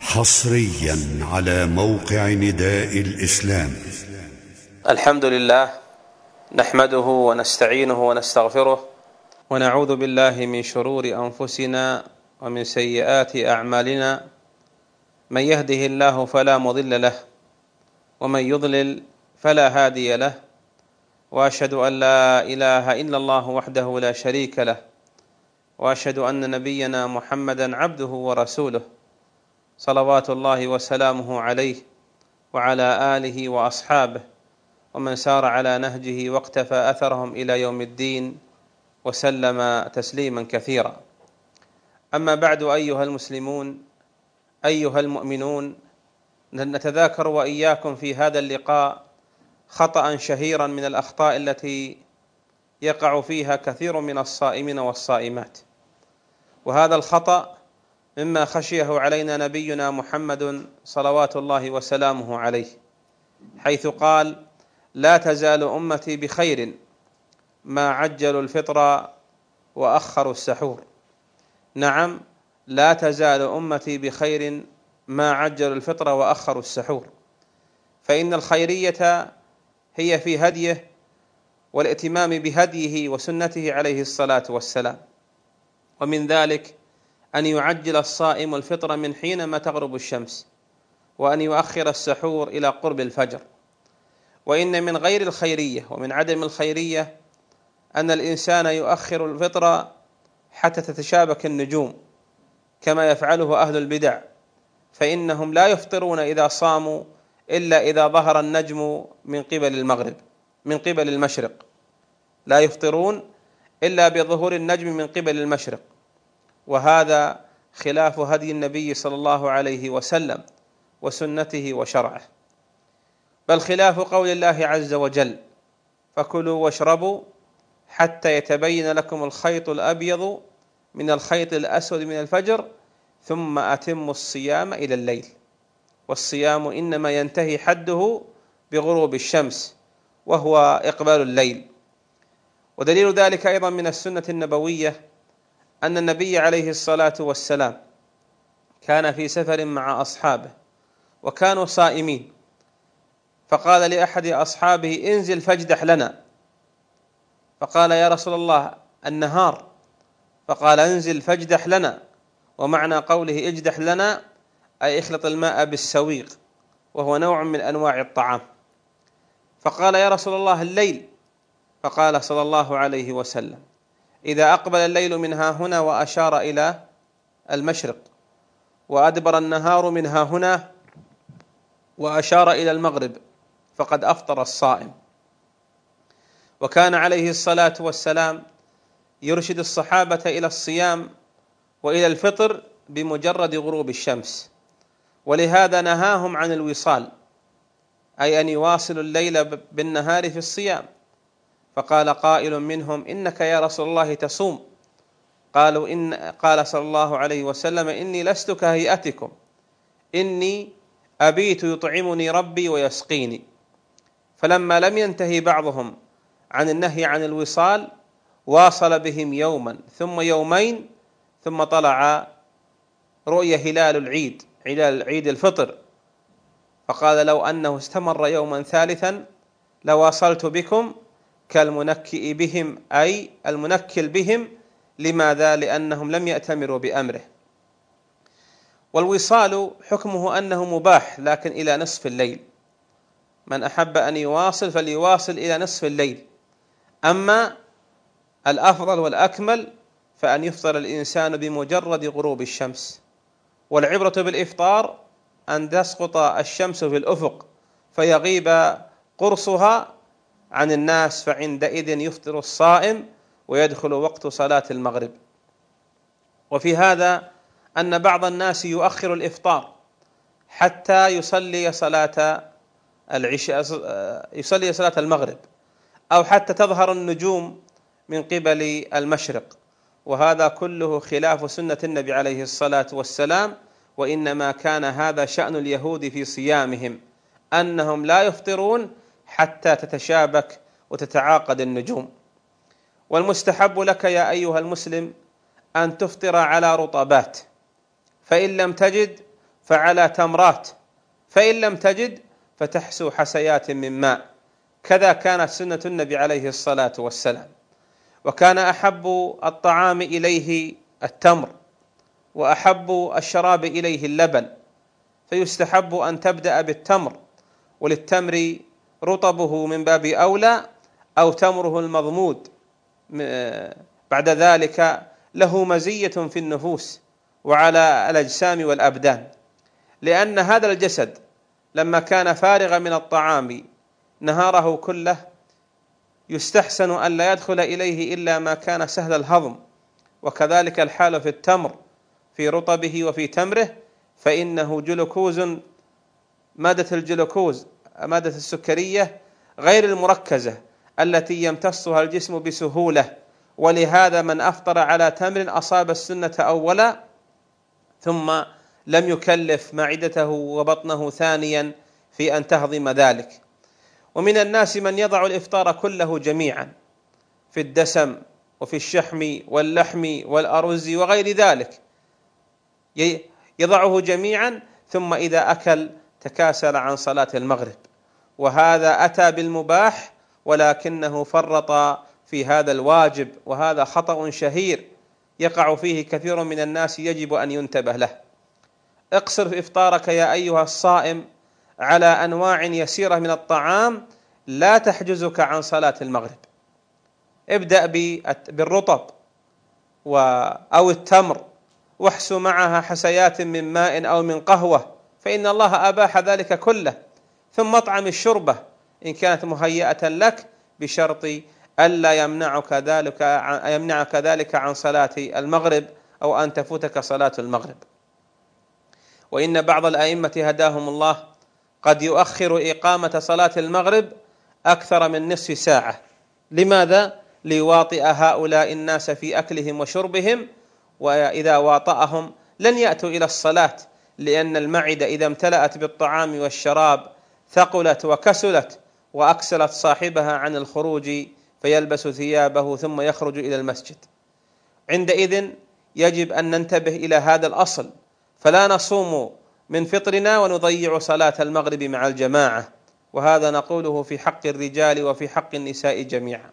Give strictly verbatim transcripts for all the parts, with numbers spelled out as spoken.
حصريا على موقع نداء الإسلام. الحمد لله نحمده ونستعينه ونستغفره ونعوذ بالله من شرور أنفسنا ومن سيئات أعمالنا، من يهده الله فلا مضل له ومن يضلل فلا هادي له، وأشهد أن لا إله إلا الله وحده لا شريك له، وأشهد أن نبينا محمدا عبده ورسوله صلوات الله وسلامه عليه وعلى آله وأصحابه ومن سار على نهجه واقتفى أثرهم إلى يوم الدين وسلم تسليما كثيرا. أما بعد، أيها المسلمون أيها المؤمنون، نتذاكر وإياكم في هذا اللقاء خطأ شهيرا من الأخطاء التي يقع فيها كثير من الصائمين والصائمات، وهذا الخطأ مما خشيه علينا نبينا محمد صلوات الله وسلامه عليه، حيث قال: لا تزال أمتي بخير ما عجلوا الفطر وأخروا السحور. نعم، لا تزال أمتي بخير ما عجلوا الفطر وأخروا السحور، فإن الخيرية هي في هديه والائتمام بهديه وسنته عليه الصلاة والسلام، ومن ذلك أن يعجل الصائم الفطر من حينما تغرب الشمس، وأن يؤخر السحور إلى قرب الفجر. وإن من غير الخيرية ومن عدم الخيرية أن الإنسان يؤخر الفطر حتى تتشابك النجوم كما يفعله أهل البدع، فإنهم لا يفطرون إذا صاموا إلا إذا ظهر النجم من قبل المغرب من قبل المشرق، لا يفطرون إلا بظهور النجم من قبل المشرق، وهذا خلاف هدي النبي صلى الله عليه وسلم وسنته وشرعه، بل خلاف قول الله عز وجل: فكلوا واشربوا حتى يتبين لكم الخيط الأبيض من الخيط الأسود من الفجر ثم أتموا الصيام إلى الليل. والصيام إنما ينتهي حده بغروب الشمس وهو إقبال الليل. ودليل ذلك أيضا من السنة النبوية أن النبي عليه الصلاة والسلام كان في سفر مع أصحابه وكانوا صائمين، فقال لأحد أصحابه: انزل فاجدح لنا. فقال: يا رسول الله، النهار. فقال: انزل فاجدح لنا، ومعنى قوله اجدح لنا أي اخلط الماء بالسويق، وهو نوع من أنواع الطعام. فقال: يا رسول الله، الليل. فقال صلى الله عليه وسلم: إذا أقبل الليل من ها هنا، وأشار إلى المشرق، وأدبر النهار من ها هنا وأشار إلى المغرب، فقد أفطر الصائم. وكان عليه الصلاة والسلام يرشد الصحابة إلى الصيام وإلى الفطر بمجرد غروب الشمس، ولهذا نهاهم عن الوصال، أي أن يواصلوا الليل بالنهار في الصيام. فقال قائل منهم: إنك يا رسول الله تصوم. قالوا إن قال صلى الله عليه وسلم: إني لست كهيئتكم، إني أبيت يطعمني ربي ويسقيني. فلما لم ينتهي بعضهم عن النهي عن الوصال واصل بهم يوما ثم يومين، ثم طلع رؤيا هلال العيد هلال عيد الفطر، فقال: لو أنه استمر يوما ثالثا لواصلت بكم كالمنكئ بهم، أي المنكل بهم. لماذا؟ لأنهم لم يأتمروا بأمره. والوصال حكمه أنه مباح، لكن إلى نصف الليل. من أحب أن يواصل فليواصل إلى نصف الليل. أما الأفضل والأكمل فأن يفطر الإنسان بمجرد غروب الشمس. والعبرة بالإفطار أن تسقط الشمس في الأفق فيغيب قرصها عن الناس، فعندئذ يفطر الصائم ويدخل وقت صلاة المغرب. وفي هذا أن بعض الناس يؤخر الإفطار حتى يصلي صلاة العشاء يصلي صلاة المغرب، أو حتى تظهر النجوم من قبل المشرق، وهذا كله خلاف سنة النبي عليه الصلاة والسلام. وإنما كان هذا شأن اليهود في صيامهم، أنهم لا يفطرون حتى تتشابك وتتعاقد النجوم. والمستحب لك يا أيها المسلم أن تفطر على رطبات، فإن لم تجد فعلى تمرات، فإن لم تجد فتحسو حسيات من ماء. كذا كانت سنة النبي عليه الصلاة والسلام. وكان أحب الطعام إليه التمر، وأحب الشراب إليه اللبن، فيستحب أن تبدأ بالتمر، وللتمر رطبه من باب أولى، أو تمره المضمود بعد ذلك له مزية في النفوس وعلى الأجسام والأبدان، لأن هذا الجسد لما كان فارغا من الطعام نهاره كله يستحسن أن لا يدخل إليه إلا ما كان سهل الهضم. وكذلك الحال في التمر، في رطبه وفي تمره، فإنه جلوكوز، مادة الجلوكوز مادة السكرية غير المركزة التي يمتصها الجسم بسهولة، ولهذا من أفطر على تمر أصاب السنة أولا، ثم لم يكلف معدته وبطنه ثانيا في أن تهضم ذلك. ومن الناس من يضع الإفطار كله جميعا في الدسم وفي الشحم واللحم والأرز وغير ذلك، يضعه جميعا، ثم إذا أكل تكاسل عن صلاة المغرب، وهذا أتى بالمباح ولكنه فرط في هذا الواجب، وهذا خطأ شهير يقع فيه كثير من الناس يجب أن ينتبه له. اقصر إفطارك يا أيها الصائم على أنواع يسيرة من الطعام لا تحجزك عن صلاة المغرب. ابدأ بالرطب أو التمر، واحسو معها حسيات من ماء أو من قهوة، فإن الله أباح ذلك كله. ثم اطعم الشربة إن كانت مهيئة لك، بشرط ألا يمنعك ذلك يمنعك ذلك عن صلاة المغرب أو أن تفوتك صلاة المغرب. وإن بعض الأئمة هداهم الله قد يؤخر إقامة صلاة المغرب أكثر من نصف ساعة. لماذا؟ ليواطئ هؤلاء الناس في أكلهم وشربهم، وإذا واطأهم لن يأتوا إلى الصلاة، لأن المعدة إذا امتلأت بالطعام والشراب ثقلت وكسلت وأكسلت صاحبها عن الخروج، فيلبس ثيابه ثم يخرج إلى المسجد. عندئذ يجب أن ننتبه إلى هذا الأصل، فلا نصوم من فطرنا ونضيع صلاة المغرب مع الجماعة، وهذا نقوله في حق الرجال وفي حق النساء جميعا.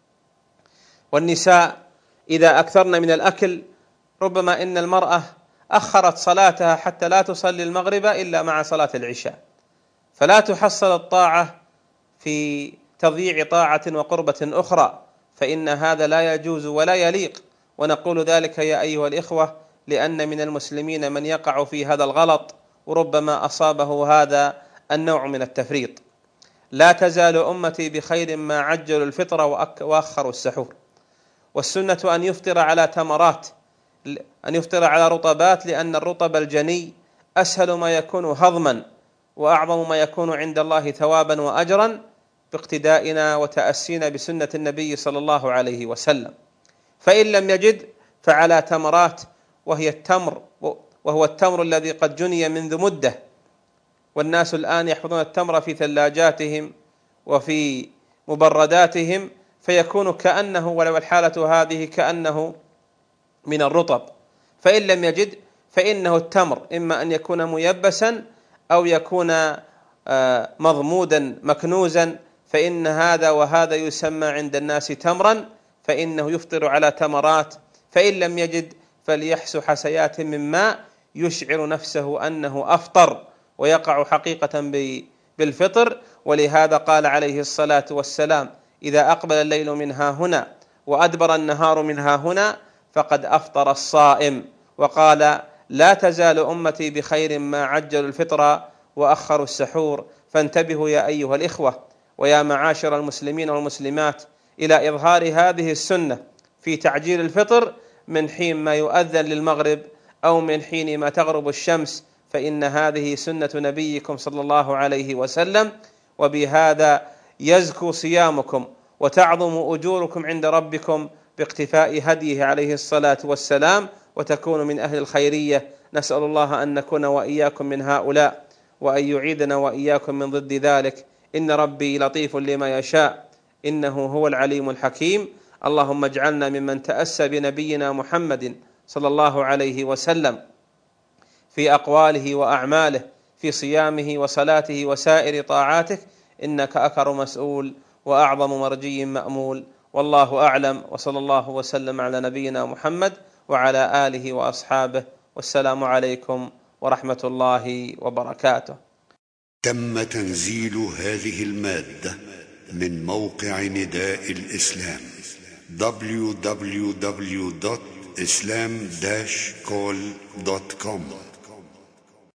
والنساء إذا أكثرن من الأكل ربما إن المرأة أخرت صلاتها حتى لا تصلي المغرب إلا مع صلاة العشاء، فلا تحصل الطاعة في تضييع طاعة وقربة أخرى، فإن هذا لا يجوز ولا يليق. ونقول ذلك يا أيها الإخوة لأن من المسلمين من يقع في هذا الغلط، وربما أصابه هذا النوع من التفريط. لا تزال أمتي بخير ما عجلوا الفطر وأخروا السحور. والسنة أن يفطر على تمرات، أن يفطر على رطبات، لأن الرطب الجني أسهل ما يكون هضما وأعظم ما يكون عند الله ثوابا وأجرا، باقتدائنا وتأسينا بسنة النبي صلى الله عليه وسلم. فإن لم يجد فعلى تمرات، وهي التمر وهو التمر الذي قد جني منذ مدة، والناس الآن يحفظون التمر في ثلاجاتهم وفي مبرداتهم، فيكون كأنه، ولو الحالة هذه، كأنه من الرطب. فإن لم يجد فإنه التمر إما أن يكون ميبسا أو يكون مضمودا مكنوزا، فإن هذا وهذا يسمى عند الناس تمرا، فإنه يفطر على تمرات. فإن لم يجد فليحس حسيات من ماء يشعر نفسه أنه أفطر، ويقع حقيقة بالفطر. ولهذا قال عليه الصلاة والسلام: إذا أقبل الليل من ها هنا وأدبر النهار من ها هنا فقد أفطر الصائم. وقال: لا تزال أمتي بخير ما عجلوا الفطر وأخروا السحور. فانتبهوا يا أيها الإخوة ويا معاشر المسلمين والمسلمات إلى إظهار هذه السنة في تعجيل الفطر من حين ما يؤذن للمغرب أو من حين ما تغرب الشمس، فإن هذه سنة نبيكم صلى الله عليه وسلم، وبهذا يزكو صيامكم وتعظم أجوركم عند ربكم باقتفاء هديه عليه الصلاة والسلام، وتكون من أهل الخيرية. نسأل الله أن نكون وإياكم من هؤلاء، وأن يعيدنا وإياكم من ضد ذلك. إن ربي لطيف لما يشاء، إنه هو العليم الحكيم. اللهم اجعلنا ممن تأسى بنبينا محمد صلى الله عليه وسلم في أقواله وأعماله، في صيامه وصلاته وسائر طاعاتك، إنك أكرم مسؤول وأعظم مرجي مأمول. والله أعلم، وصلى الله وسلم على نبينا محمد وعلى آله وأصحابه، والسلام عليكم ورحمة الله وبركاته. تم تنزيل هذه المادة من موقع نداء الإسلام دبليو دبليو دبليو دوت islam dash call دوت كوم.